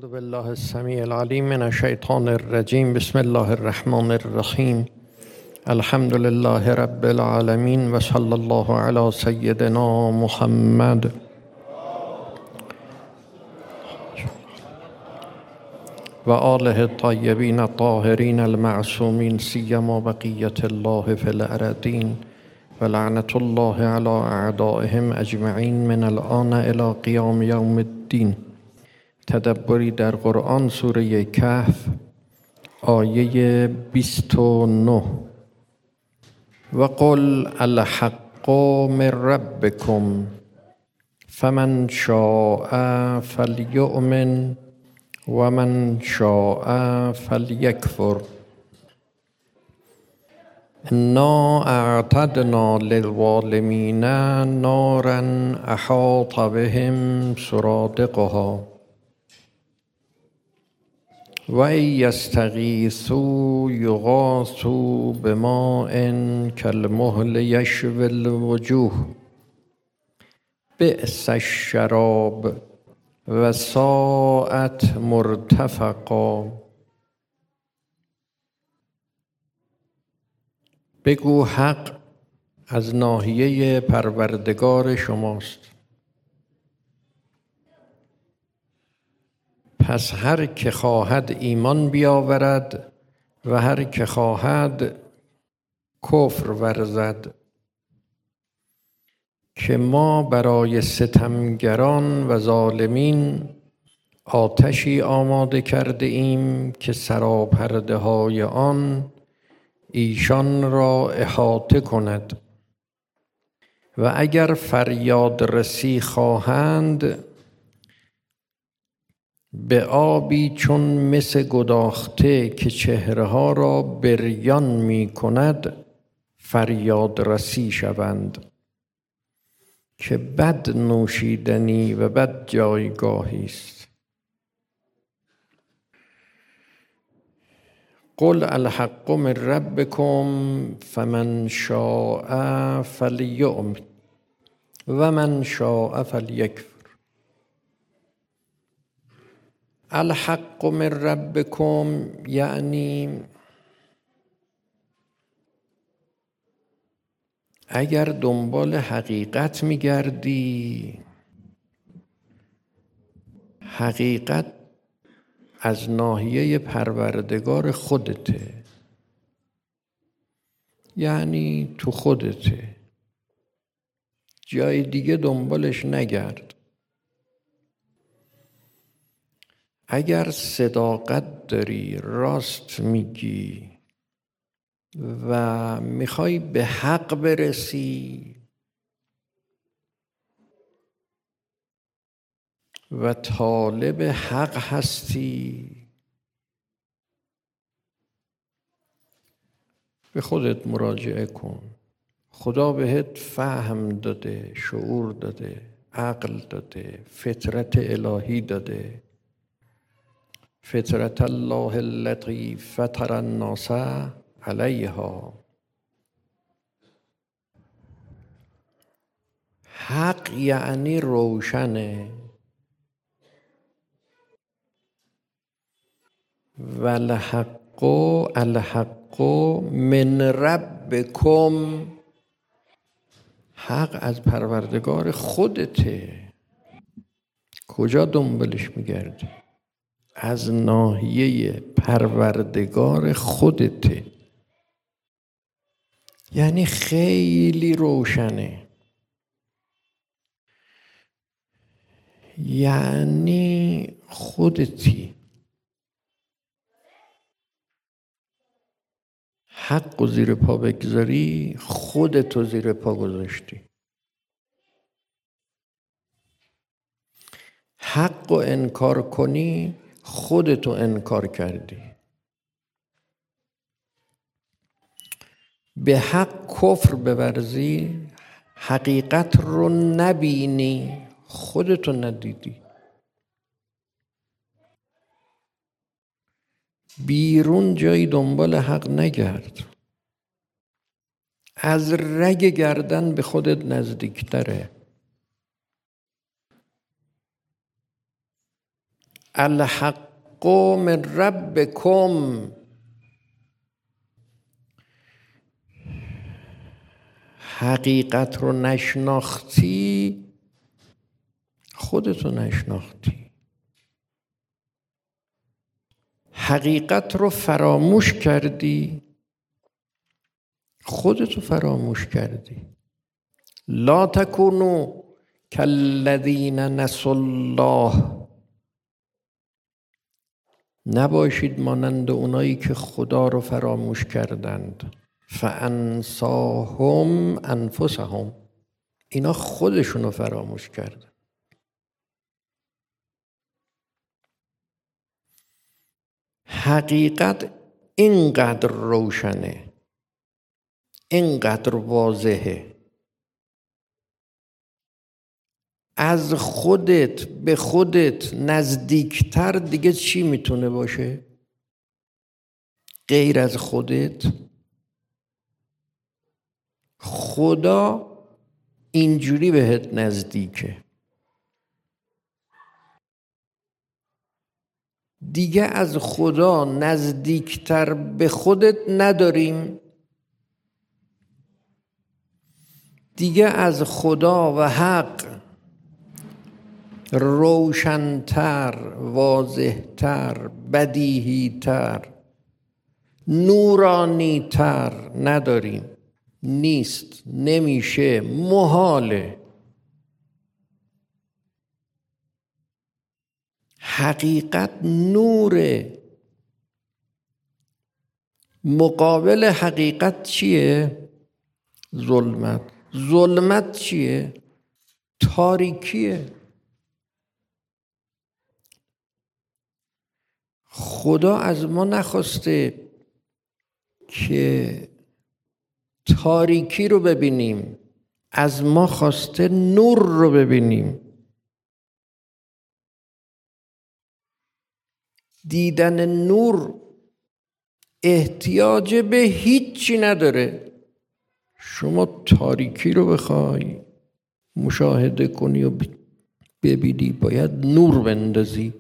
اعوذ بالله السمیع العلیم من الشیطان الرجیم. بسم الله الرحمن الرحیم. الحمد لله رب العالمین و صلی الله علی سیدنا محمد و آله الطیبین الطاهرین المعصومین سیما بقیة الله فی الارضین و لعنة الله علی اعدائهم اجمعین من الآن الی قیام یوم الدین. تدبری در قرآن، سوره کهف، آیه 29. و قل الحق من ربکم فمن شاء فلیؤمن و من شاء فلیکفر انا اعتدنا للظالمین نارا احاط بهم سرادقها و ان یستغیثوا یغاثوا بماء کالمهل یشوی الوجوه بئس الشراب و ساءت مرتفقا. بگو حق از ناحیه پروردگار شماست، پس هر که خواهد ایمان بیاورد و هر که خواهد کفر ورزد، که ما برای ستمگران و ظالمین آتشی آماده کرده ایم که سراپرده های آن ایشان را احاطه کند و اگر فریاد رسی خواهند به آبی چون مس گداخته که چهره ها را بریان می کند فریاد رسی شوند، که بد نوشیدنی و بد جایگاهی است. قل الحق من ربکم فمن شاء فلیؤمن و من شاء فلیکفر. الحق من ربکم یعنی اگر دنبال حقیقت می‌گردی، حقیقت از ناحیه پروردگار خودته، یعنی تو خودته، جای دیگه دنبالش نگرد. اگر صداقت داری، راست میگی و میخوای به حق برسی و طالب حق هستی، به خودت مراجعه کن. خدا بهت فهم داده، شعور داده، عقل داده، فطرت الهی داده. فطرت الله التي فطر الناس علیها. حق یعنی روشنه. و الحق من ربکم، حق از پروردگار خودته. کجا دنبالش میگردی؟ از ناحیه پروردگار خودته، یعنی خیلی روشنه، یعنی خودتی. حق و زیر پا بگذاری، خودتو زیر پا گذاشتی. حق و انکار کنی، خودتو انکار کردی. به حق کفر بورزی، حقیقت رو نبینی، خودتو ندیدی. بیرون جایی دنبال حق نگرد، از رگ گردن به خودت نزدیکتره. الحق من ربکم، حقیقت رو نشناختی خودتو نشناختی. حقیقت رو فراموش کردی خودتو فراموش کردی. لا تکونوا کالذین نسوا الله، نباشید مانند اونایی که خدا رو فراموش کردند. فانساهم انفسهم، اینا خودشون رو فراموش کردن. حقیقت اینقدر روشنه، اینقدر واضحه، از خودت به خودت نزدیکتر دیگه چی میتونه باشه غیر از خودت؟ خدا اینجوری بهت نزدیکه، دیگه از خدا نزدیکتر به خودت نداریم. دیگه از خدا و حق روشنتر، واضحتر، بدیهیتر، نورانیتر نداریم. نیست، نمیشه، محاله. حقیقت نوره. مقابل حقیقت چیه؟ ظلمت. ظلمت چیه؟ تاریکیه. خدا از ما نخواسته که تاریکی رو ببینیم، از ما خواسته نور رو ببینیم. دیدن نور احتیاج به هیچی نداره. شما تاریکی رو بخوای مشاهده کنی و ببینی باید نور بندازی.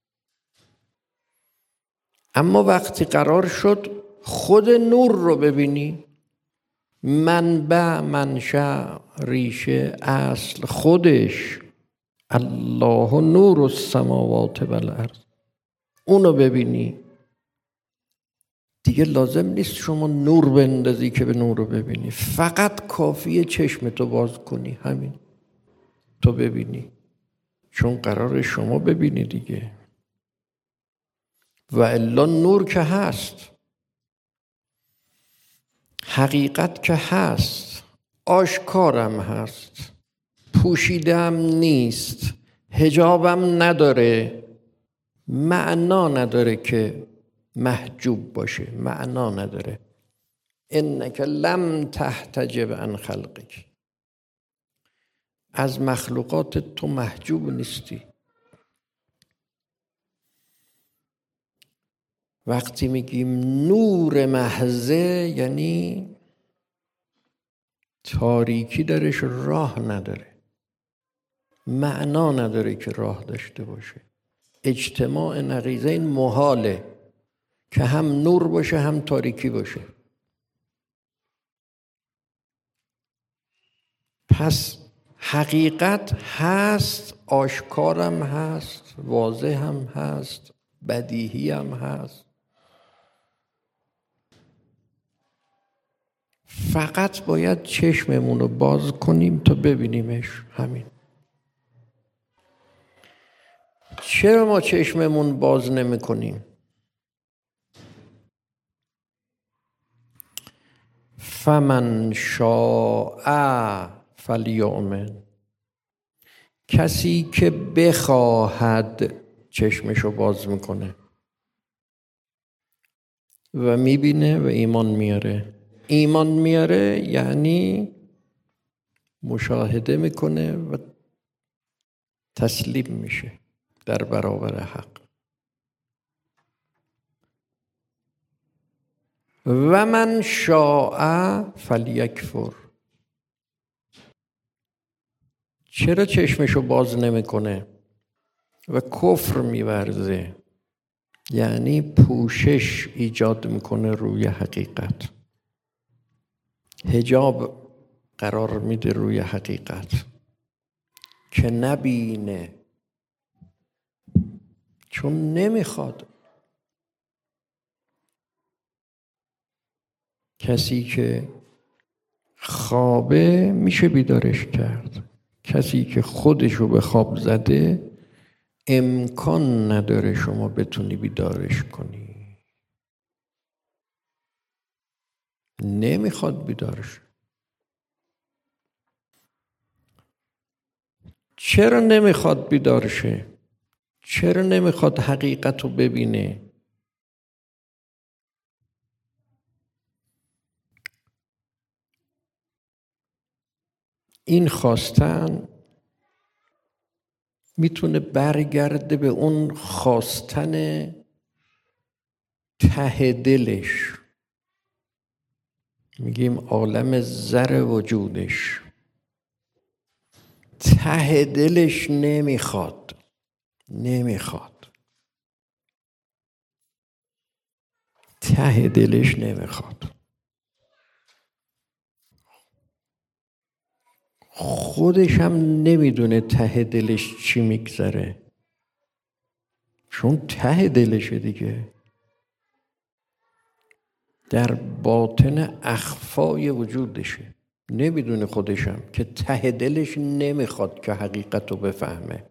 اما وقتی قرار شد خود نور رو ببینی، منبع، منشأ، ریشه، اصل خودش، الله نور السماوات و الارض، اونو ببینی، دیگه لازم نیست شما نور بندازی که به نور رو ببینی. فقط کافیه چشمتو باز کنی، همین، تو ببینی، چون قرار شما ببینی دیگه. و الا نور که هست، حقیقت که هست، آشکارم هست، پوشیدم نیست، حجابم نداره. معنا نداره که محجوب باشه، معنا نداره. انک لم تحتجب عن خلقک، از مخلوقات تو محجوب نیستی. وقتی میگیم نور محضه یعنی تاریکی درش راه نداره، معنا نداره که راه داشته باشه. اجتماع نقیضین محاله که هم نور باشه هم تاریکی باشه. پس حقیقت هست، آشکارم هست، واضح هم هست، بدیهی هم هست. فقط باید چشممون رو باز کنیم تا ببینیمش، همین. چرا ما چشممون باز نمی کنیم؟ فمن شاء فلیؤمن، کسی که بخواهد چشمشو باز میکنه و میبینه و ایمان میاره. ایمان میاره یعنی مشاهده میکنه و تسلیم میشه در برابر حق. و من شاء فلیکفر، چرا چشمشو باز نمیکنه؟ و کفر می‌ورزه، یعنی پوشش ایجاد میکنه روی حقیقت، حجاب قرار میده روی حقیقت که نبینه، چون نمیخواد. کسی که خوابه میشه بیدارش کرد، کسی که خودشو به خواب زده امکان نداره شما بتونی بیدارش کنی. نمیخواد بیدارش. چرا نمیخواد بیدار شه؟ چرا نمیخواد حقیقت رو ببینه؟ این خواستن میتونه برگرده به اون خواستن ته دلش، میگیم عالم زر وجودش، ته دلش نمیخواد ته دلش نمیخواد. خودش هم نمیدونه ته دلش چی میگذره، چون ته دلشه دیگه، در باطن اخفای وجودشه، نمیدونه خودشم که ته دلش نمیخواد که حقیقت رو بفهمه.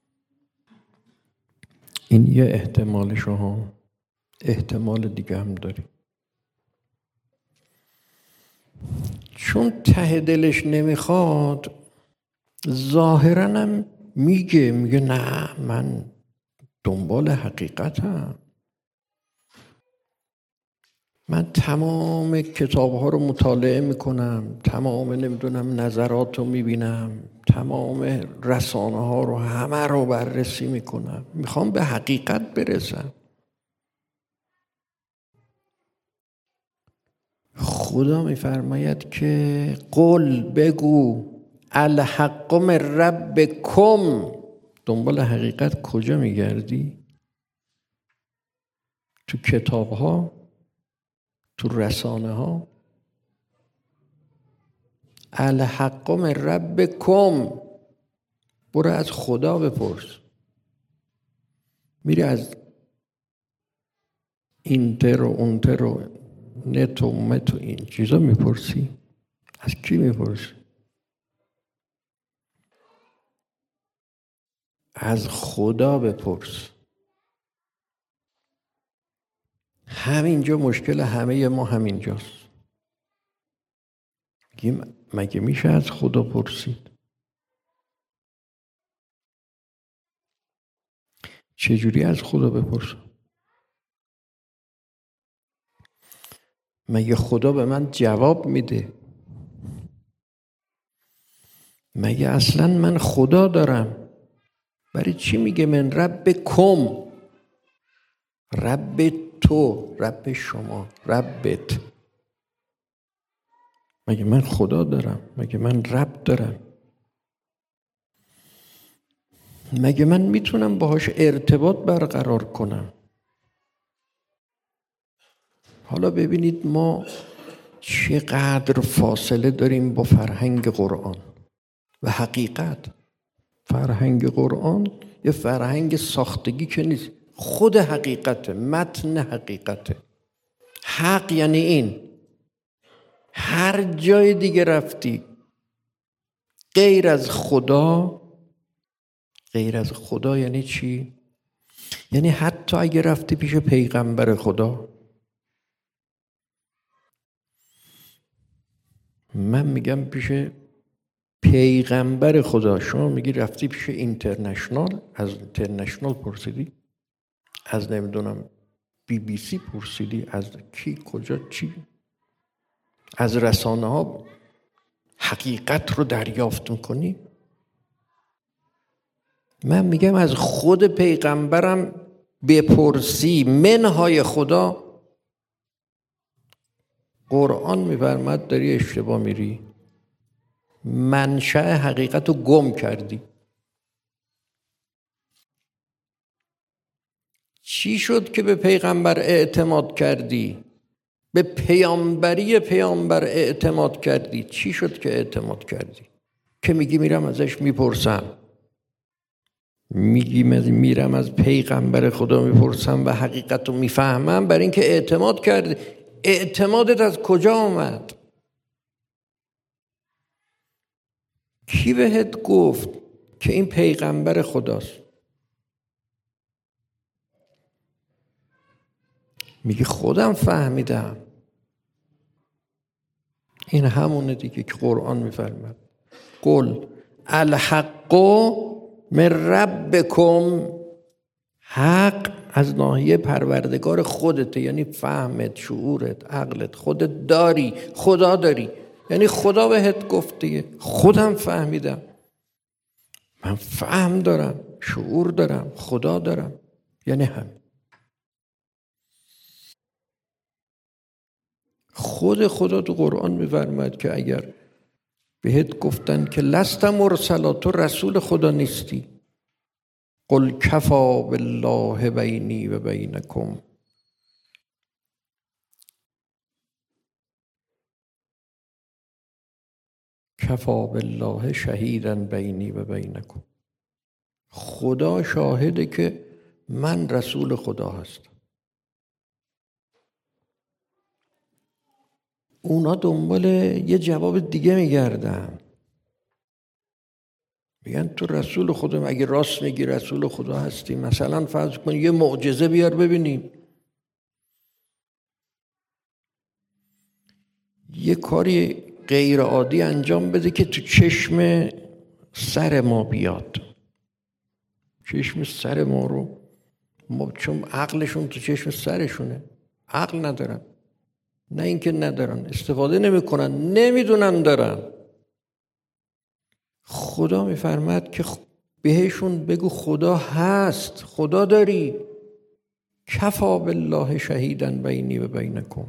این یه احتمالش ها. احتمال دیگه هم داریم، چون ته دلش نمیخواد ظاهراً هم میگه نه من دنبال حقیقتم، من تمام کتاب‌ها رو مطالعه میکنم، تمام نمیدونم نظرات رو میبینم، تمام رسانه‌ها رو همه رو بررسی میکنم، میخوام به حقیقت برسم. خدا میفرماید که قل بگو الحق من ربکم. دنبال حقیقت کجا میگردی؟ تو کتاب‌ها؟ تو رسانه‌ها؟ الحق من ربکم، برو از خدا بپرس. میری از اینتر و اونتر و نت و مت و این چیزا میپرسی؟ از کی میپرسی؟ از خدا بپرس. همینجا مشکل همه ما همینجاست. مگه میشه از خدا پرسید؟ چجوری از خدا بپرسم؟ مگه خدا به من جواب میده؟ مگه اصلا من خدا دارم؟ برای چی میگه من ربکم؟ رب تو، رب شما، ربت. مگه من خدا دارم؟ مگه من رب دارم؟ مگه من میتونم باهاش ارتباط برقرار کنم؟ حالا ببینید ما چقدر فاصله داریم با فرهنگ قرآن و حقیقت. فرهنگ قرآن یه فرهنگ ساختگی که نیست، خود حقیقته، متن حقیقته. حق یعنی این. هر جای دیگه رفتی غیر از خدا، غیر از خدا یعنی چی؟ یعنی حتی اگه رفتی پیش پیغمبر خدا، من میگم پیش پیغمبر خدا، شما میگی رفتی پیش اینترنشنال، از اینترنشنال پرسیدی، از نمیدونم BBC پرسیدی، از کی کجا چی، از رسانه ها حقیقت رو دریافت میکنی؟ من میگم از خود پیغمبرم بپرسی، منهای خدا. قرآن میفرماد داری اشتباه میری، منشأ حقیقت رو گم کردی. چی شد که به پیغمبر اعتماد کردی؟ به پیامبری پیامبر اعتماد کردی. چی شد که اعتماد کردی؟ که میگی میرم ازش میپرسم، میگی میرم از پیغمبر خدا میپرسم و حقیقت رو میفهمم. برای اینکه اعتماد کردی. اعتمادت از کجا آمد؟ کی بهت گفت که این پیغمبر خداست؟ میگی خودم فهمیدم. این همونه دیگه که قرآن میفرماد قل الحق من ربکم. حق از ناحیه پروردگار خودته، یعنی فهمت، شعورت، عقلت، خودت داری، خدا داری، یعنی خدا بهت گفت دیگه. خودم فهمیدم، من فهم دارم، شعور دارم، خدا دارم، یعنی هم. خدا تو قرآن میفرماید که اگر بهت گفتن که لست مرسلا، تو رسول خدا نیستی، قل کفا بالله بینی و بینکم. کفا بالله شهیدا بینی و بینکم. خدا شاهده که من رسول خدا هستم. اونا دنبال یه جواب دیگه میگردن، میگن تو رسول خدا، اگه راست میگی رسول خدا هستی، مثلا فرض کن یه معجزه بیار ببینیم، یه کاری غیر عادی انجام بده که تو چشم سر ما بیاد. چشم سر ما رو چون عقلشون تو چشم سرشونه، عقل ندارن. نه اینکه ندارن، استفاده نمیکنن، نمیدونن دارن. خدا میفرماد که بهشون بگو خدا هست، خدا داری. کفا بالله شهیدا بینی و بینکم.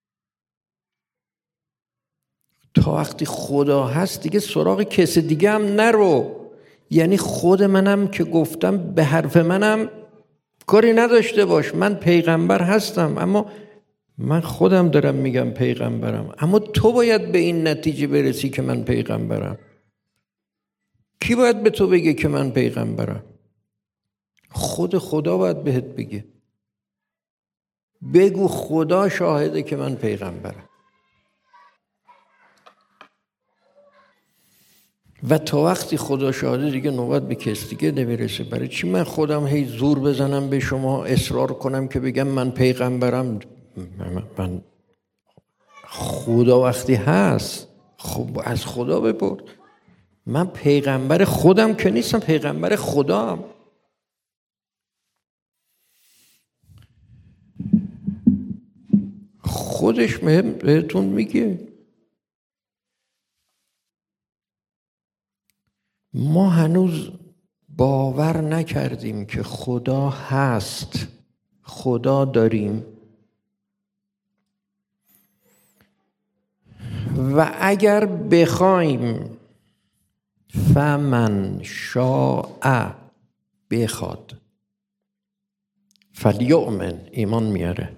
تا وقتی خدا هست دیگه سراغ کس دیگه هم نرو. یعنی خود منم که گفتم به حرف منم کاری نداشته باش. من پیغمبر هستم، اما من خودم دارم میگم پیغمبرم، اما تو باید به این نتیجه برسی که من پیغمبرم. کی باید به تو بگه که من پیغمبرم؟ خود خدا باید بهت بگه. بگو خدا شاهده که من پیغمبرم. و تا وقتی خدا شاهده دیگه نوبت به کس دیگه نمیرسه. برای چی من خودم هی زور بزنم به شما، اصرار کنم که بگم من پیغمبرم؟ من خدا وقتی هست خب از خدا بپرس. من پیغمبر خودم که نیستم، پیغمبر خدام. خودش بهتون میگه. ما هنوز باور نکردیم که خدا هست، خدا داریم. و اگر بخوایم فمن شاء، بخواد، فلیؤمن، ایمان میاره.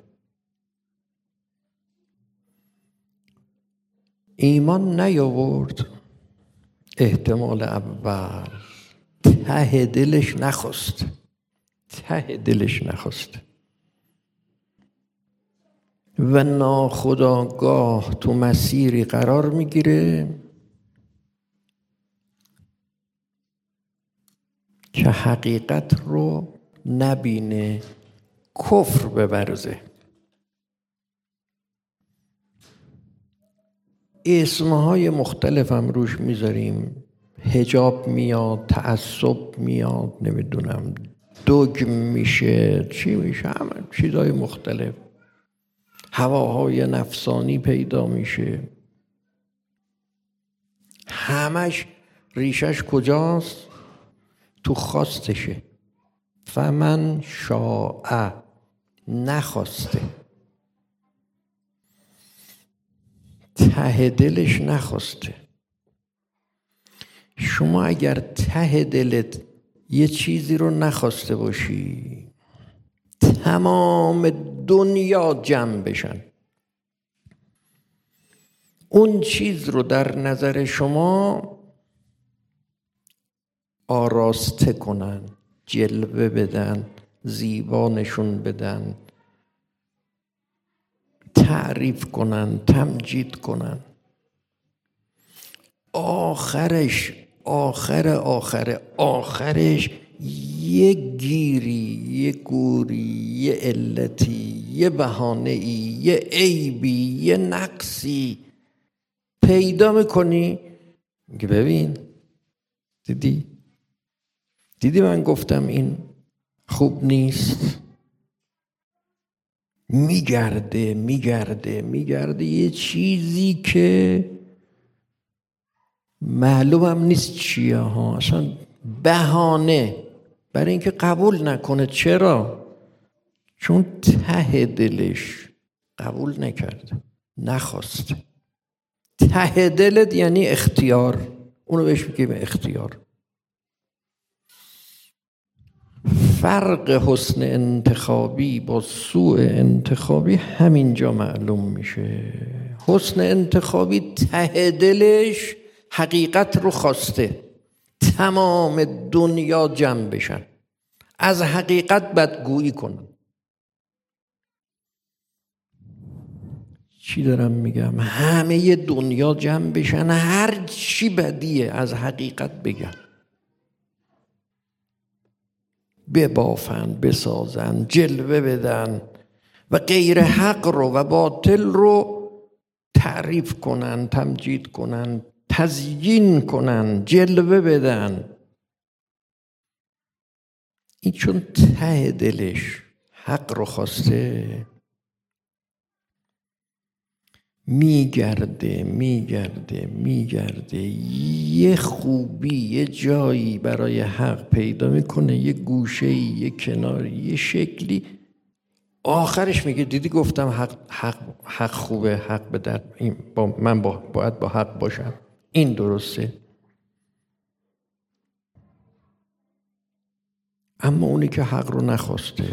ایمان نیاورد، احتمال اول ته دلش نخواست، ته دلش نخواست و ناخودآگاه تو مسیری قرار میگیره که حقیقت رو نبینه، کفر بورزه. اسمهای مختلف هم روش میذاریم، حجاب میاد، تعصب میاد، نمیدونم دوگم میشه، چی میشه، همه چیزهای مختلف، هواهای نفسانی پیدا میشه. همش ریشش کجاست؟ تو خواستشه. فمن شاء، نخواسته، ته دلش نخواسته. شما اگر ته دلت یه چیزی رو نخواسته باشی، تمام دنیا جمع بشن، اون چیز رو در نظر شما آراسته کنن، جلوه بدن، زیبا نشون بدن، تعریف کنن، تمجید کنن. آخرش یه گیری، یه گوری، یه علتی، یه بهانه‌ای، یه عیبی، یه نقصی پیدا میکنی میگه ببین دیدی من گفتم این خوب نیست. میگرده یه چیزی که معلومم نیست چیه ها، اصلا بهانه برای اینکه قبول نکنه. چرا؟ چون ته دلش قبول نکرده، نخواسته. ته دلت یعنی اختیار، اونو بهش میگیم اختیار. فرق حسن انتخابی با سوء انتخابی همینجا معلوم میشه. حسن انتخابی ته دلش حقیقت رو خواسته، تمام دنیا جمع بشن، از حقیقت بدگویی کنن. چی دارم میگم؟ همه دنیا جمع بشن، هر چی بدیه از حقیقت بگن، ببافن، بسازن، جلوه بدن و غیر حق رو و باطل رو تعریف کنن، تمجید کنن، تزیین کنن، جلوه بدن. این چون ته دلش حق رو خواسته، میگرده یه خوبی، یه جایی برای حق پیدا میکنه، یه گوشه‌ای، یه کناری، یه شکلی. آخرش میگه دیدی گفتم حق خوبه، حق به در من باید با حق باشم، این درسته. اما اونی که حق رو نخواسته،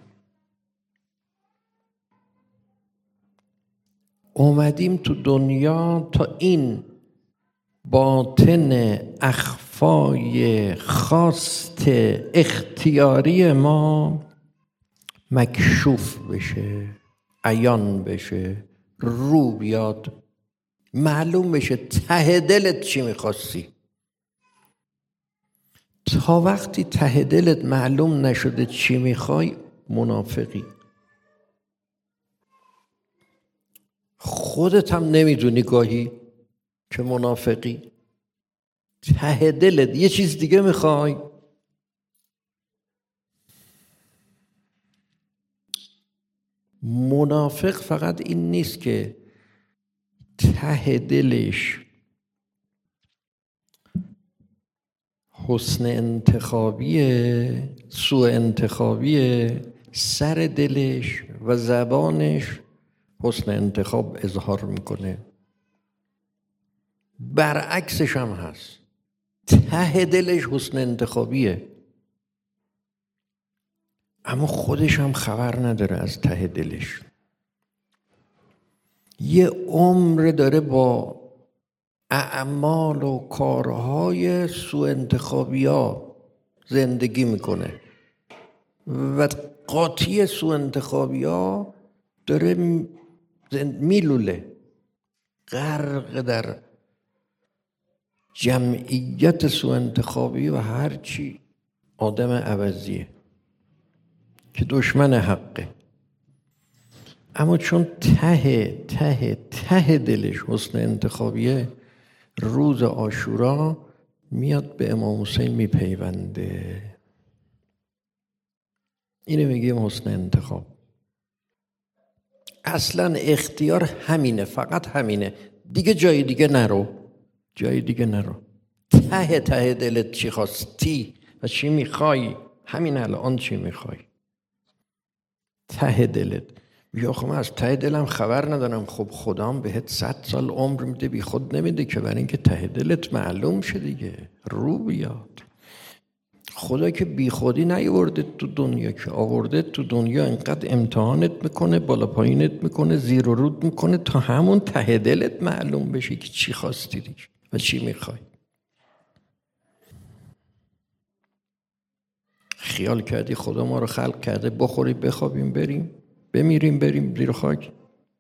اومدیم تو دنیا تا این باطن اخفای خواست اختیاری ما مکشوف بشه، عیان بشه، رو بیاد، معلوم بشه ته دلت چی میخواستی. تا وقتی ته دلت معلوم نشده چی میخوای، منافقی. خودت هم نمیدونی گاهی که منافقی. ته دلت یه چیز دیگه میخوای. منافق فقط این نیست که ته دلش حسن انتخابیه، سوء انتخابیه، سر دلش و زبانش حسن انتخاب اظهار میکنه. برعکسش هم هست، ته دلش حسن انتخابیه اما خودش هم خبر نداره از ته دلش. یه عمر داره با اعمال و کارهای سوء انتخابی ها زندگی میکنه و قاطی سوء انتخابی ها داره میلوله، غرق در جمعیت سوء انتخابی و هرچی آدم عوضیه که دشمن حقه. اما چون ته دلش حسن انتخابیه، روز عاشورا میاد به امام حسین میپیونده. اینو میگیم حسن انتخاب. اصلا اختیار همینه، فقط همینه، دیگه جای دیگه نرو. ته دلت چی خواستی و چی میخوای، همین الان چی میخوای. ته دلت یا خب من از ته دلم خبر ندارم. خب خدام بهت 100 سال عمر میده، بی خود نمیده که برای اینکه ته دلت معلوم شه دیگه، رو بیاد. خدا که بی خودی نیاورده تو دنیا، که آورده تو دنیا اینقدر امتحانت میکنه، بالا پایینت میکنه، زیر و رود میکنه تا همون ته دلت معلوم بشه که چی خواستی دیگه و چی میخوای. خیال کردی خدا ما رو خلق کرده بخوری بخوابیم بریم بمیریم بریم زیر خاک؟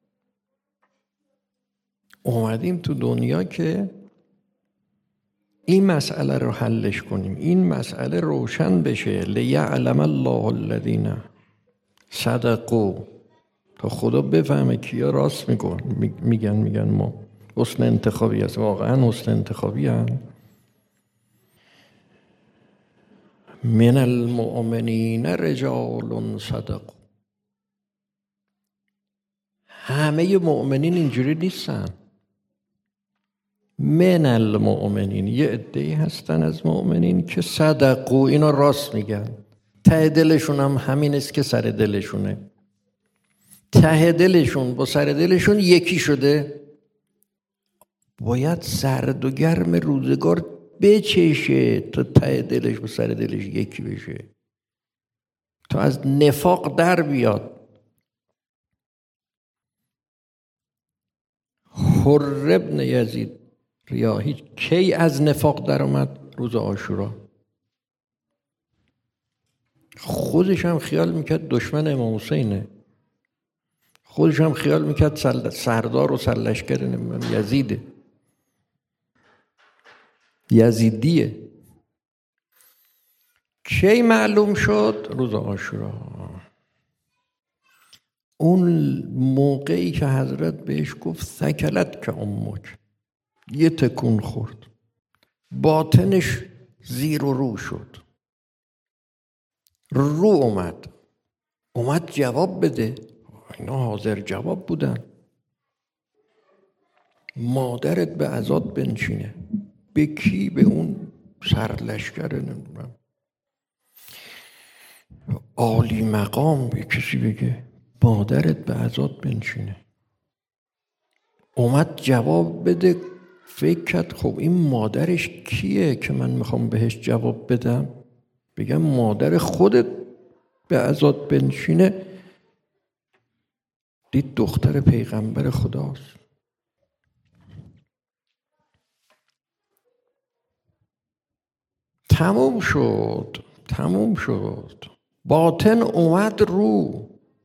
اومدیم تو دنیا که این مسئله رو حلش کنیم، این مسئله روشن بشه. لیعلم الله الذین صدقوا، تا خدا بفهمه کیا راست میگن ما حسن انتخابی هست. واقعا حسن انتخابی هست. من المؤمنین رجال صدقوا. همه مؤمنین اینجوری نیستن. من المؤمنین، یه عده‌ای هستن از مؤمنین که صدقوا، اینا راست میگن. ته دلشون هم همین است که سر دلشونه. ته دلشون با سر دلشون یکی شده. باید سرد و گرم روزگار بچشه تا ته دلش با سر دلش یکی بشه، تا از نفاق در بیاد. حر ابن یزید ریاحی کی از نفاق در اومد؟ روز عاشورا. خودش هم خیال میکرد دشمن امام حسینه، خودش هم خیال میکرد سردار و سرلشکر یزیده، یزیدیه. کی معلوم شد؟ روز عاشورا. اون موقعی که حضرت بهش گفت ثکلت که امک، یه تکون خورد، باطنش زیر و رو شد، رو اومد جواب بده. اینا حاضر جواب بودن. مادرت به عزاد بنشینه. به کی؟ به اون سرلشکر نمیدونم عالی مقام. به کسی بگه مادرت به عزاد بنشینه. اومد جواب بده. فکر کرد خب این مادرش کیه که من میخوام بهش جواب بدم؟ بگم مادر خودت به عزاد بنشینه. دید دختر پیغمبر خداست. تموم شد. باطن اومد رو،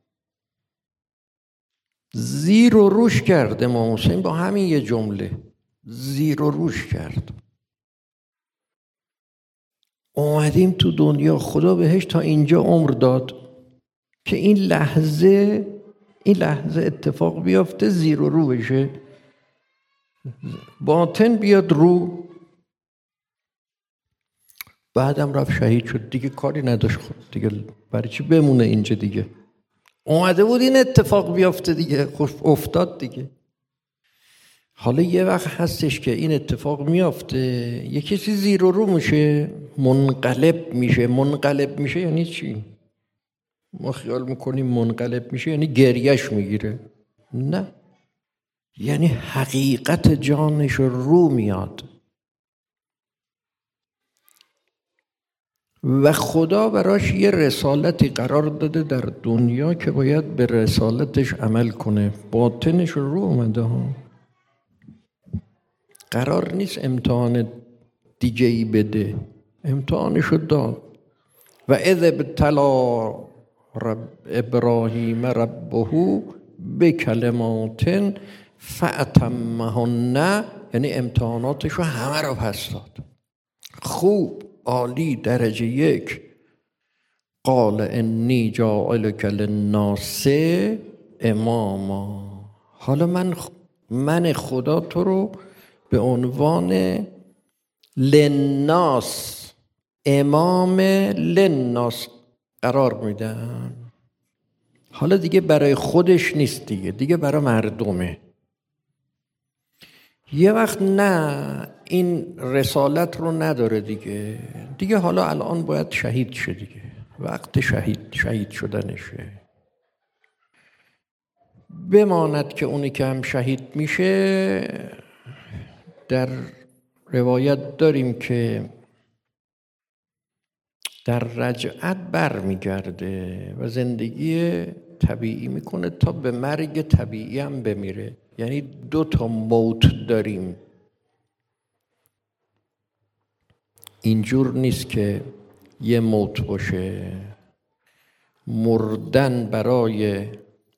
زیر و روش کرد امام حسین با همین یه جمله. زیر و روش کرد. اومدیم تو دنیا، خدا بهش تا اینجا عمر داد که این لحظه اتفاق بیافته، زیر و رو بشه، باطن بیاد رو. بعدم رفت شهید شد دیگه، کاری نداشت. خود دیگه برای چی بمونه اینجا دیگه؟ اومده بود این اتفاق بیافته دیگه، خوش افتاد دیگه. حالا یه وقت هستش که این اتفاق میافته، یه کسی زیر و رو میشه، منقلب میشه یعنی چی؟ ما خیال میکنیم منقلب میشه یعنی گریش میگیره. نه، یعنی حقیقت جانش رو میاد و خدا براش یه رسالتی قرار داده در دنیا که باید به رسالتش عمل کنه. باطنش رو اومده ها. قرار نیست امتحان دیگه‌ای بده، امتحانشو داد. و اذ ابتلی ابراهیم ربه بکلمات فاتمهن، یعنی امتحاناتشو همه رو پس داد. خوب، عالی، درجه 1. قال انی جاعلک للناس اماما. حالا من خدا تو رو به عنوان للناس، امام للناس قرار میدم. حالا دیگه برای خودش نیست دیگه برای مردمه. یه وقت نه، این رسالت رو نداره دیگه حالا الان باید شهید شه دیگه، وقت شهید شدنشه. بماند که اونی که هم شهید میشه، در روایت داریم که در رجعت بر میگرده و زندگی طبیعی میکنه تا به مرگ طبیعی هم بمیره. یعنی 2 موت داریم. اینجور نیست که یه موت باشه. مردن برای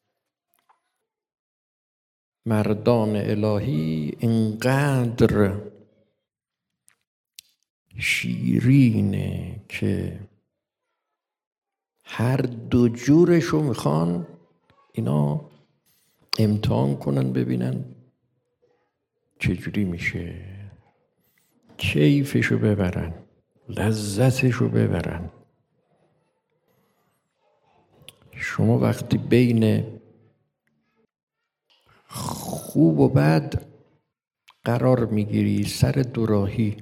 مردان الهی اینقدر شیرینه که هر 2 جورشو میخوان اینا امتحان کنن ببینن چجوری میشه، کیفشو ببرن، لذتشو ببرن. شما وقتی بین خوب و بد قرار میگیری، سر دوراهی،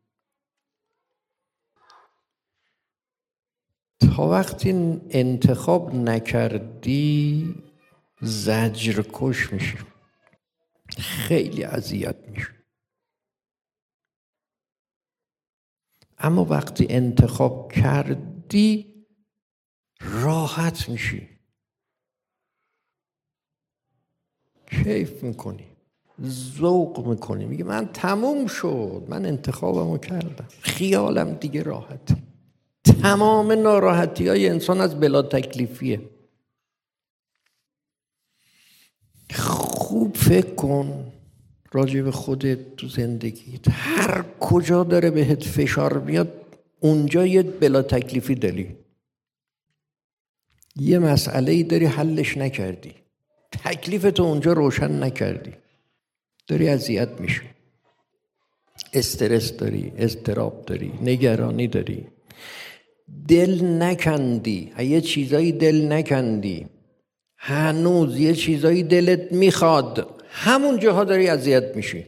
تا وقتی انتخاب نکردی زجرکش میشی، خیلی اذیت میشی. اما وقتی انتخاب کردی راحت میشی، کیف میکنی، ذوق میکنی، میگه من تموم شد، من انتخابمو کردم، خیالم دیگه راحت. تمام ناراحتی های انسان از بلا تکلیفیه. خوب فکر کن راجع به خودت تو زندگیت. هر کجا داره بهت فشار میاد اونجا یه بلا تکلیفی داری، یه مسئله‌ای داری حلش نکردی، تکلیفتو اونجا روشن نکردی، داری اذیت میشی، استرس داری، اضطراب داری، نگرانی داری، دل نکندی، یه چیزایی دل نکندی، هنوز یه چیزایی دلت میخواد، همون جاها داری اذیت میشی.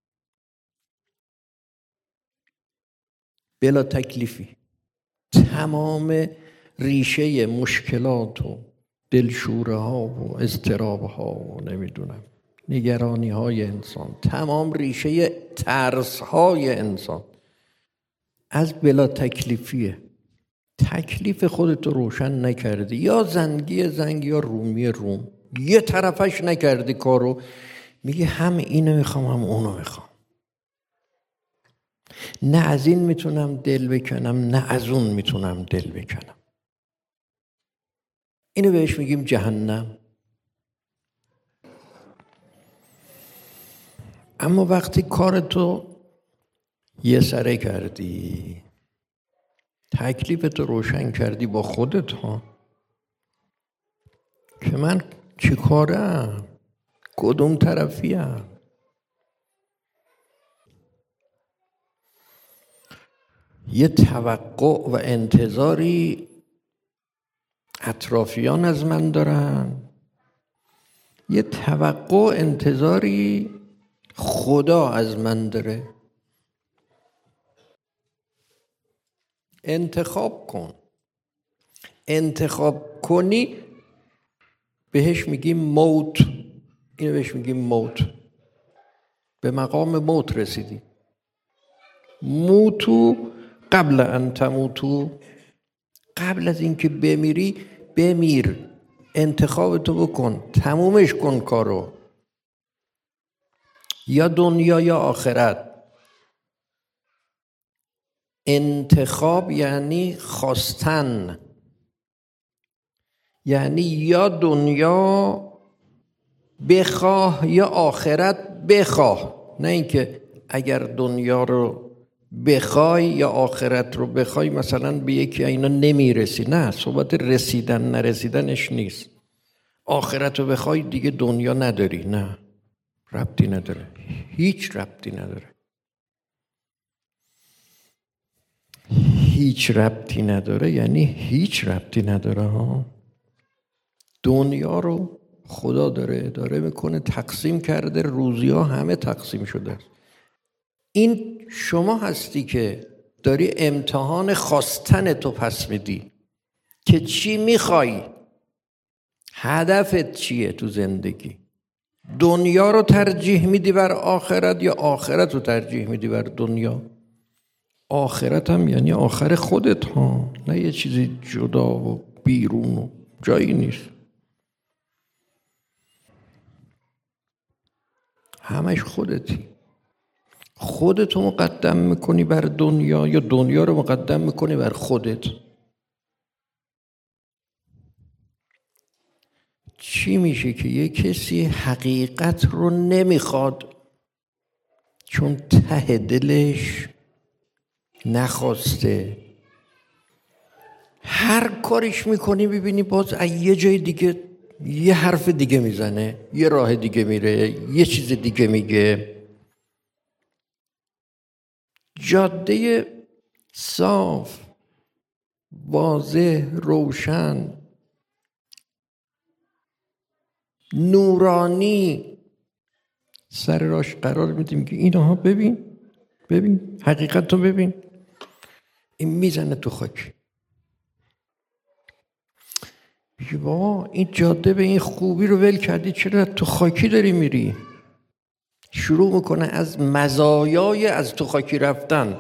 بلا تکلیفی. تمام ریشه مشکلات و دلشوره ها و اضطراب ها و نمیدونم نگرانی های انسان، تمام ریشه ترس های انسان از بلا تکلیفیه. تکلیف خودتو روشن نکردی، یا زنگ یا رومی روم، یه طرفش نکردی کارو، میگه هم اینو میخوام هم اونو میخوام، نه از این میتونم دل بکنم نه از اون میتونم دل بکنم. اینو بهش میگیم جهنم. اما وقتی کارتو یه سره کردی، تکلیفتو روشن کردی با خودت ها، که من چی کارم، کدوم طرفیم، یه توقع و انتظاری اطرافیان از من دارن، یه توقع و انتظاری خدا از من داره. انتخاب کن. انتخاب کنی بهش میگیم موت. اینو بهش میگیم موت. به مقام موت رسیدی. موتو قبل ان تموتو، قبل از اینکه بمیری بمیر، انتخابتو بکن، تمومش کن کارو، یا دنیا یا آخرت. انتخاب یعنی خواستن، یعنی یا دنیا بخواه یا آخرت بخواه، نه اینکه اگر دنیا رو بخوای یا آخرت رو بخوای مثلا به یکی اینا نمیرسی. نه، صحبت رسیدن نرسیدنش نیست. آخرت رو بخوای دیگه دنیا نداری، نه، ربطی نداره، هیچ ربطی نداره، هیچ ربطی نداره. یعنی هیچ ربطی نداره ها. دنیا رو خدا داره اداره میکنه، تقسیم کرده، روزی ها همه تقسیم شده است. این شما هستی که داری امتحان خواستن تو پس میدی که چی میخوای، هدفت چیه تو زندگی. دنیا رو ترجیح میدی بر آخرت یا آخرت رو ترجیح میدی بر دنیا؟ آخرت هم یعنی آخر خودت ها، نه یه چیزی جدا و بیرون و جایی نیست. همش خودتی. خودتو مقدم میکنی بر دنیا یا دنیا رو مقدم میکنی بر خودت؟ چی میشه که یه کسی حقیقت رو نمیخواد چون ته دلش نخواسته، هر کارش میکنی ببینی باز یه جای دیگه یه حرف دیگه میزنه، یه راه دیگه میره، یه چیز دیگه میگه. جاده صاف، واضح، روشن، نورانی سر راش قرار میدیم که اینها ببین حقیقت رو ببین. این میزنه تو خاک. میگه بابا این جاده به این خوبی رو ول کردی، چرا تو خاکی داری میری؟ شروع میکنه از مزایای از تو خاکی رفتن.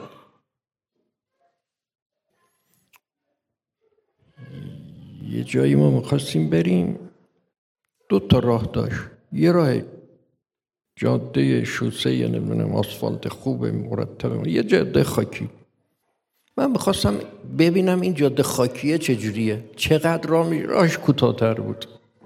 یه جایی ما میخواستیم بریم، 2 تا راه داشت. یه راه جاده شوسه نمیدونم آسفالت خوب مرتب، یه جاده خاکی. من میخواستم ببینم این جاده خاکیه چجوریه، چقدر راهش کوتاه‌تر بود.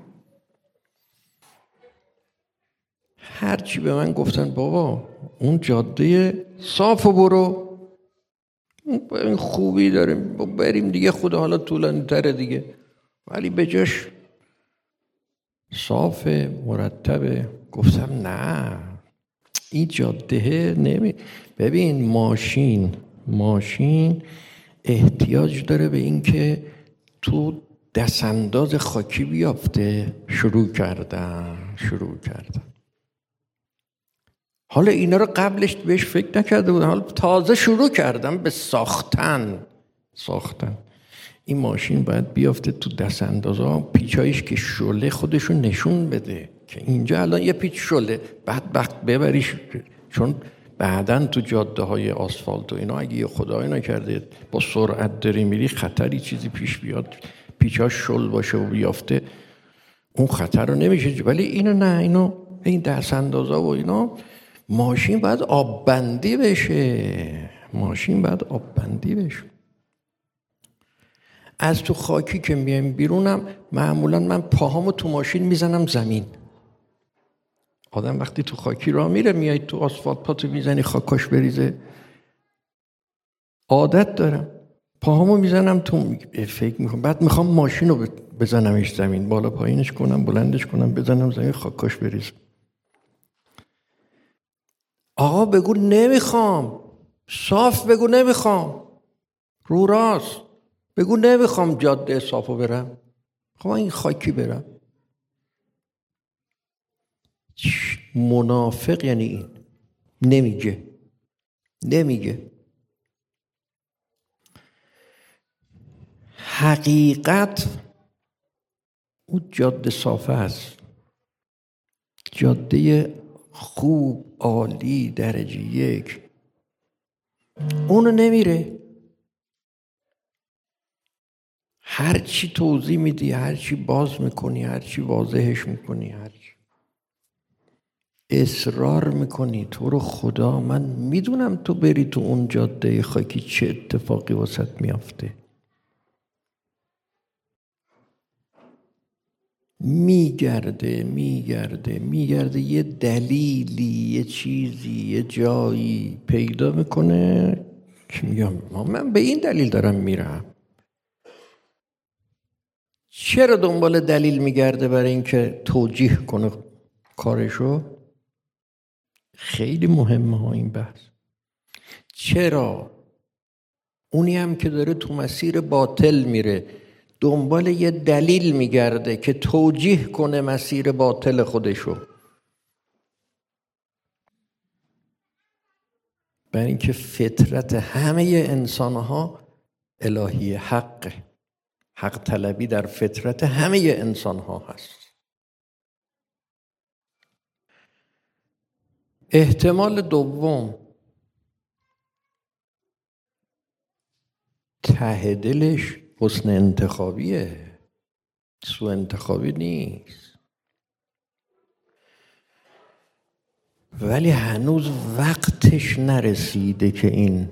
هرچی به من گفتن بابا اون جاده صافو برو، این خوبی داریم بریم دیگه، خدا حالا طولانی تره دیگه، ولی به جاش صاف مرتبه. گفتم نه این جاده نمی. ببین ماشین احتیاج داره به این که تو دستانداز خاکی بیافته. شروع کردم. حالا اینا رو قبلش بهش فکر نکرده بودم، حالا تازه شروع کردم به ساختن. این ماشین باید بیافته تو دستاندازها، پیچایش که شله خودشو نشون بده که اینجا الان یه پیچ شله، بدبخت ببریش، چون بعدن تو جاده های آسفالت و اینا اگه یه خدایی نکرده با سرعت داری میری، خطری چیزی پیش بیاد پیچاش شل باشه و بیافته، اون خطر رو نمیشه. ولی اینو نه، اینو این دستاندازها و اینا، ماشین باید آب بندی بشه. از تو خاکی که میایم بیرونم، معمولا من پاهامو تو ماشین میزنم زمین. آدم وقتی تو خاکی راه میره، میای تو آسفالت پاتو میزنی خاکاش بریزه، عادت دارم پاهامو میزنم تو، فکر میکنم بعد میخوام ماشینو بزنمش زمین، بالا پایینش کنم، بلندش کنم، بزنم زمین، خاکاش بریزه. آقا بگو نمیخوام، صاف بگو نمیخوام، رو راست بگو نمیخوام جاده صافو برم، خب این خاکی برم. منافق یعنی این نمیگه. حقیقت اون جاده صافه است، جاده خوب، عالی، درجه 1، اونو نمیره. هرچی توضیح میدی، هرچی باز میکنی، هرچی واضحش میکنی، هرچی اصرار میکنی، تو رو خدا من میدونم تو بری تو اون جاده خاکی چه اتفاقی واسط میافته. میگرده یه دلیلی، یه چیزی، یه جایی پیدا میکنه که میگم من به این دلیل دارم میرم. چرا دنبال دلیل میگرده؟ برای اینکه توجیه کنه کارشو. خیلی مهمه ها این بحث. چرا اونی هم که داره تو مسیر باطل میره دنبال یه دلیل میگرده که توجیه کنه مسیر باطل خودشو؟ برای اینکه فطرت همه انسانها الهی حق طلبی در فطرت همه انسانها هست. احتمال دوم، ته دلش حسن انتخابیه، سو انتخابی نیست. ولی هنوز وقتش نرسیده که این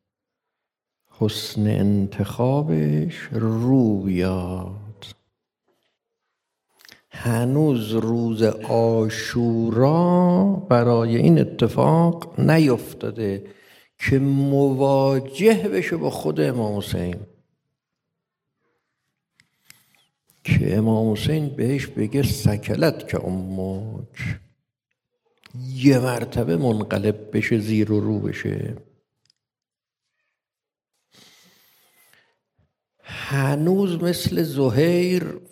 حسن انتخابش رو بیاد. هنوز روز عاشورا برای این اتفاق نیفتاده که مواجه بشه با خود امام حسین، که امام حسین بهش بگه سکلت که امک، یه مرتبه منقلب بشه، زیر و رو بشه. هنوز مثل زهیر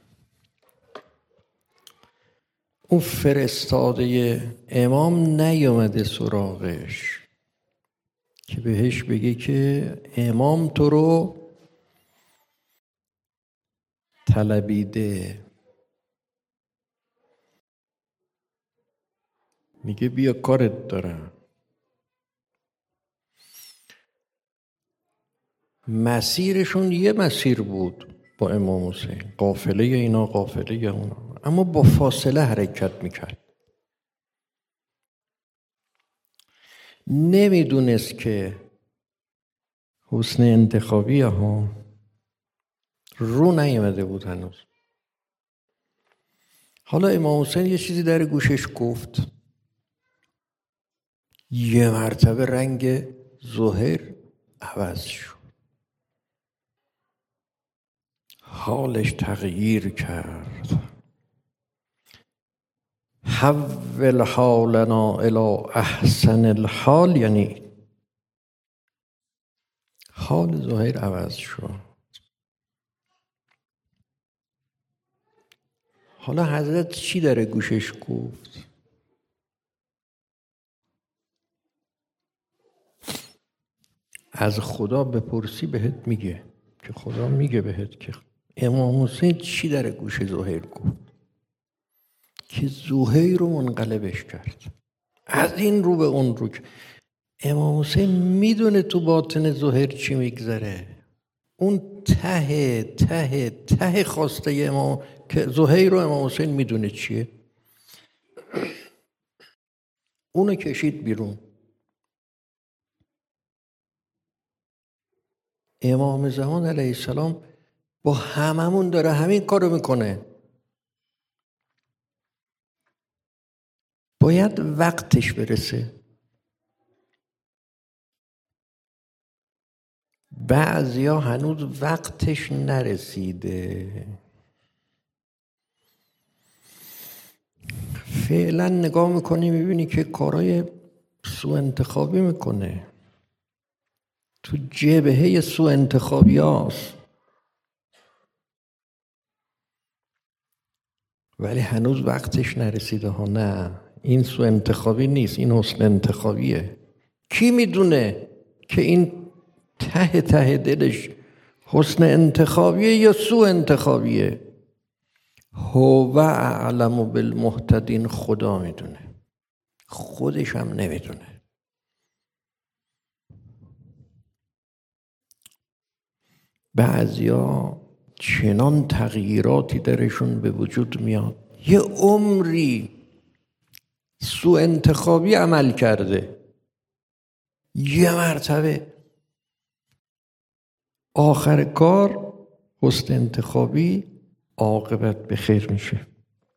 اون فرستاده امام نیومده سراغش که بهش بگه که امام تو رو طلبیده. میگه بیا کارت دارم. مسیرشون یه مسیر بود با امام حسین، قافله اینا قافله اونا، اما با فاصله حرکت میکرد. نمیدونست که حسن انتخابی ها رو نیامده بود هنوز. حالا امام حسین یه چیزی در گوشش گفت، یه مرتبه رنگ زهیر عوض شد، حالش تغییر کرد. حول حالنا الی احسن الحال، یعنی حال زهیر عوض شد. حالا حضرت چی در گوشش گفت؟ از خدا بپرسی بهت میگه، که خدا میگه بهت که امام حسین چی در گوش زهیر گفت که زهیر رو منقلبش کرد. از این رو به اون رو. امام حسین میدونه تو باطن زهیر چی میگذره. اون ته ته ته خواسته امام که زهیر رو امام حسین میدونه چیه، اونو کشید بیرون. امام زمان علیه السلام با هممون داره همین کارو میکنه. باید وقتش برسه. بعضیا هنوز وقتش نرسیده. فعلا نگاه میکنی میبینی که کارهای سو انتخابی میکنه، تو جبهه سو انتخابی هاست، ولی هنوز وقتش نرسیده ها. نه، این سو انتخابی نیست، این حسن انتخابیه. کی میدونه که این ته ته دلش حسن انتخابیه یا سو انتخابیه؟ هو اعلم بالمهتدین، خدا میدونه، خودش هم نمیدونه. بعضیا چنان تغییراتی درشون به وجود میاد، یه عمری سو انتخابی عمل کرده، یه مرتبه آخر کار حسن انتخابی عاقبت به خیر میشه.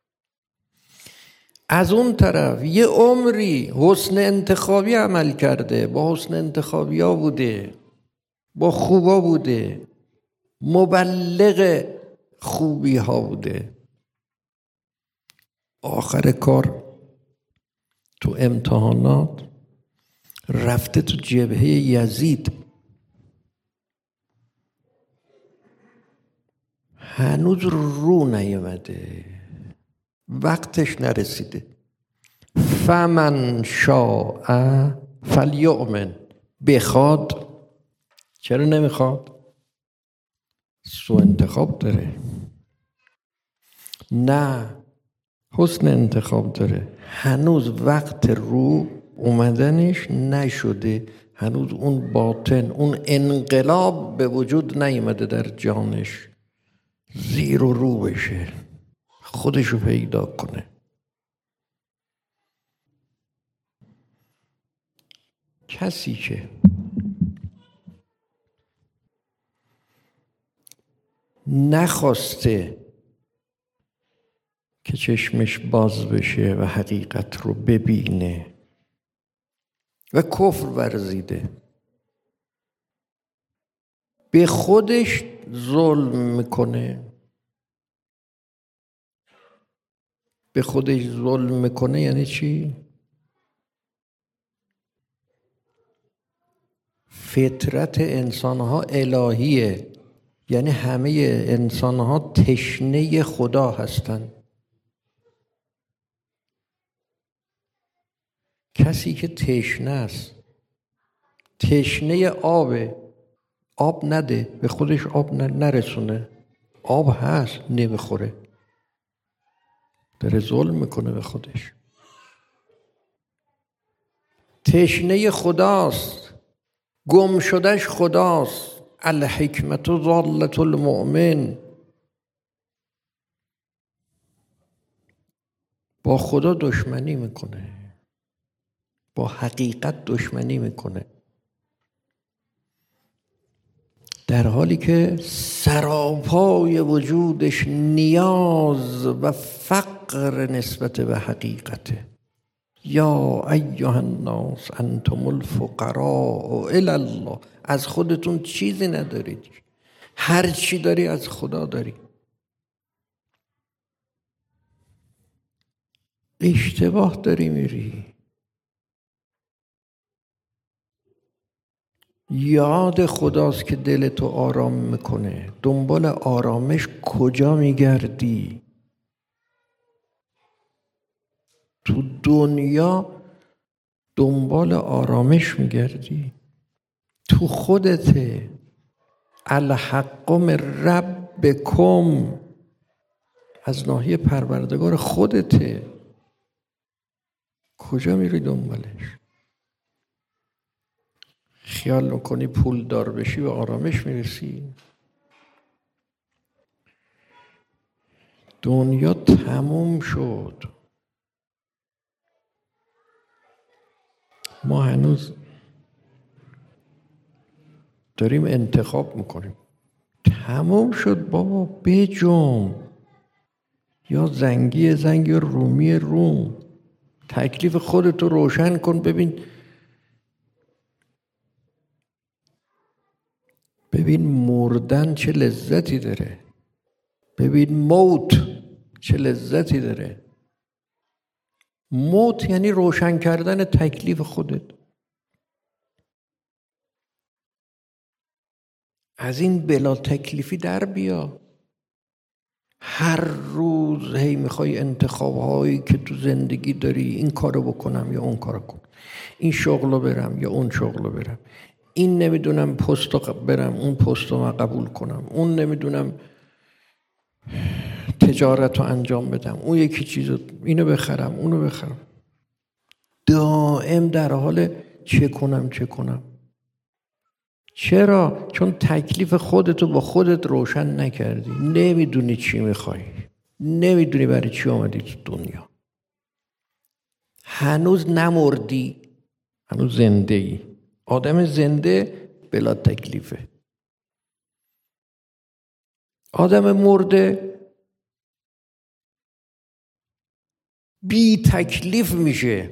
از اون طرف یه عمری حسن انتخابی عمل کرده، با حسن انتخابی ها بوده، با خوبا بوده، مبلغ خوبی ها بوده، آخر کار تو امتحانات رفته تو جبهه یزید. هنوز رو نیامده، وقتش نرسیده. فمن شاء فلیؤمن، بخواد. چرا نمیخواد؟ سو انتخاب داره. نه، حسن انتخاب داره. هنوز وقت رو اومدنش نشده، هنوز اون باطن، اون انقلاب به وجود نیامده در جانش، زیر و رو بشه، خودشو پیدا کنه. کسی که نخواسته که چشمش باز بشه و حقیقت رو ببینه و کفر ورزیده، به خودش ظلم میکنه. به خودش ظلم میکنه یعنی چی؟ فطرت انسانها الهیه، یعنی همه انسانها تشنه خدا هستند. کسی که تشنه است، تشنه آب نده، به خودش آب نرسونه، آب هست نمیخوره، داره ظلم میکنه به خودش. تشنه خداست، گم شدهش خداست. الحکمت ضالة المؤمن. با خدا دشمنی میکنه، با حقیقت دشمنی میکنه، در حالی که سراپای وجودش نیاز و فقر نسبت به حقیقته. یا ایها الناس انتم الفقراء الی الله. از خودتون چیزی ندارید، هر چی داری از خدا داری. اشتباه داری میری. یاد خداست که دلتو آرام میکنه. دنبال آرامش کجا میگردی؟ تو دنیا دنبال آرامش میگردی؟ تو خودته. الحق من ربکم، از ناحیه پروردگار خودته. کجا میری دنبالش؟ خیال میکنی پول دار بشی و آرامش میرسی؟ دنیا تموم شد. ما هنوز داریم انتخاب میکنیم. تموم شد بابا، بجم. یا زنگ رومی روم. تکلیف خودتو روشن کن. ببین مردن چه لذتی داره. ببین موت چه لذتی داره. موت یعنی روشن کردن تکلیف خودت. از این بلا تکلیفی در بیا. هر روز هی میخوای انتخاب‌هایی که تو زندگی داری، این کارو بکنم یا اون کارو کنم، این شغلو برم یا اون شغلو برم، این نمیدونم پستو برم اون پستو من قبول کنم، اون نمیدونم تجارت رو انجام بدم، اون یکی چیزو اینو بخرم اونو بخرم. دائم در حال چه کنم. چرا؟ چون تکلیف خودتو با خودت روشن نکردی. نمیدونی چی میخوای، نمیدونی برای چی آمدی تو دنیا. هنوز نمردی، هنوز زنده ای. آدم زنده بلا تکلیفه. آدم مرده بی تکلیف میشه.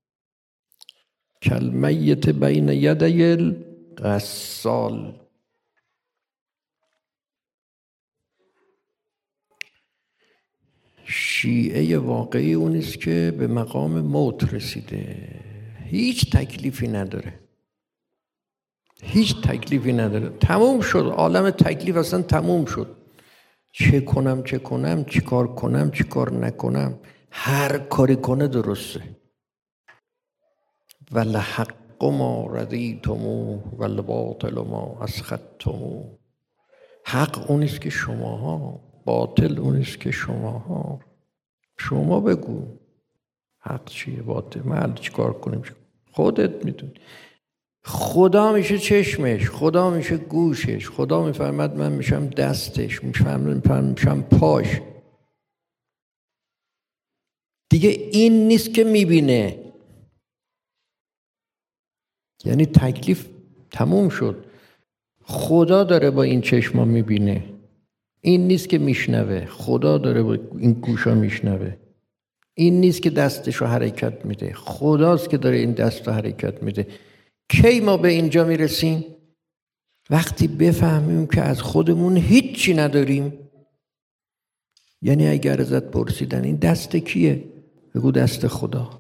کالمیت بین یدی الغسال. شیعه واقعی اونیست که به مقام موت رسیده، هیچ تکلیفی نداره. هیچ تکلیفی نداره. تموم شد عالم تکلیف، اصلا تموم شد. چه کنم چی کار کنم چی کار نکنم، هر کاری کنه درسته. والحق ما رضیتموه والباطل ما اسخطتموه. حق اونیست که شماها، باطل اونیست که شماها. شما بگو حق چیه باطل، من چی کار کنیم. خودت میدونی. خدا میشه چشمش، خدا میشه گوشش، خدا میفرمد من میشم دستش، میشم پاش. دیگه این نیست که میبینه، یعنی تکلیف تموم شد. خدا داره با این چشما میبینه، این نیست که میشنوه. خدا داره با این گوشا میشنوه. این نیست که دستشو حرکت میده، خداست که داره این دستو حرکت میده. کی ما به اینجا میرسیم؟ وقتی بفهمیم که از خودمون هیچی نداریم. یعنی اگر ازت پرسیدن این دست کیه؟ بگو دست خدا.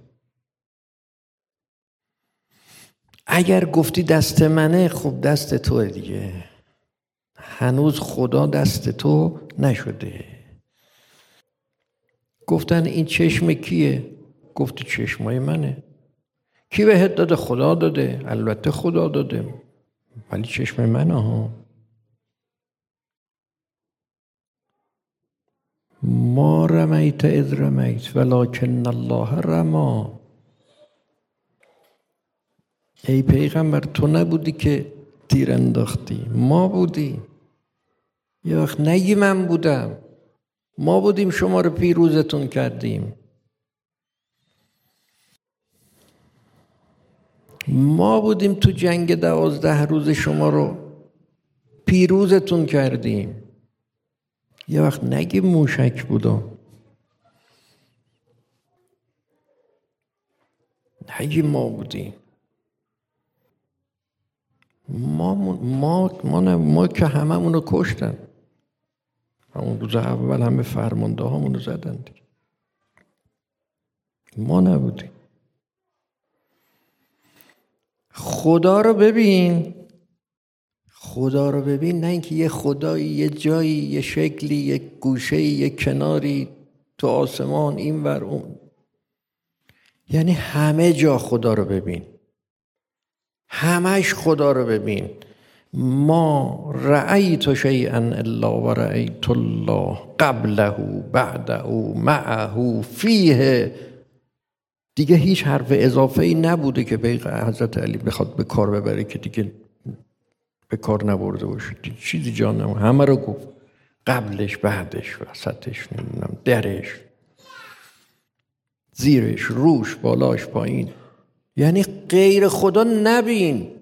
اگر گفتی دست منه، خب دست توه دیگه. هنوز خدا دست تو نشده. گفتن این چشم کیه؟ گفتی چشمای منه. کی بهت داده؟ خدا داده. البته خدا داده، ولی چشم منه ها. ما رمیت اذ رمیت ولکن الله رما. ای پیغمبر تو نبودی که تیر انداختی، ما بودیم. یه وقت نگی من بودم، ما بودیم شما رو پیروزتون کردیم. ما بودیم تو جنگ 12 روز شما رو پیروزتون کردیم. یه وقت نگی موشک بودم، نگی ما بودیم. ما که هممون رو کشتن. همون روز اول همه فرمانده هامون رو زدن دیگه. ما نبودیم. خدا رو ببین، خدا رو ببین، نه اینکه یه خدایی یه جایی یه شکلی یه گوشه‌ای یه کناری تو آسمان این ور اون. یعنی همه جا خدا رو ببین، همش خدا رو ببین. ما رأیت شیئا الا و رأیت الله قبله بعده معه فیه. دیگه هیچ حرف اضافه ای نبوده که حضرت علی بخواد به کار ببره که دیگه به کار نبرده باشه. چیزی جا نمونه، همه رو گفت. قبلش، بعدش، وسطش، نمیدونم درش، زیرش، روش، بالاش، پایین. یعنی غیر خدا نبین.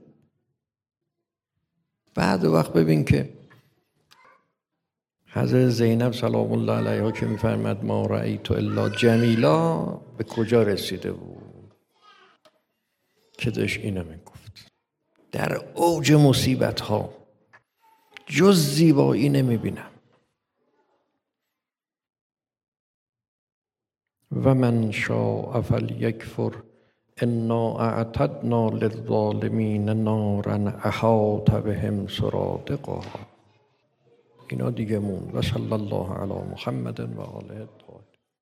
بعد وقت ببین که حضرت زینب سلام الله علیها که میفرمد ما رأیت الا جمیلا، به کجا رسیده بود که داشت اینو میگفت؟ در اوج مصیبت ها جز زیبایی نمیبینم. و من شاء فلیکفر انا اعتدنا للظالمین نارا احاط بهم سرادقها. اینا دیگه مون. و صلی الله علی محمد و آله الطاهرین.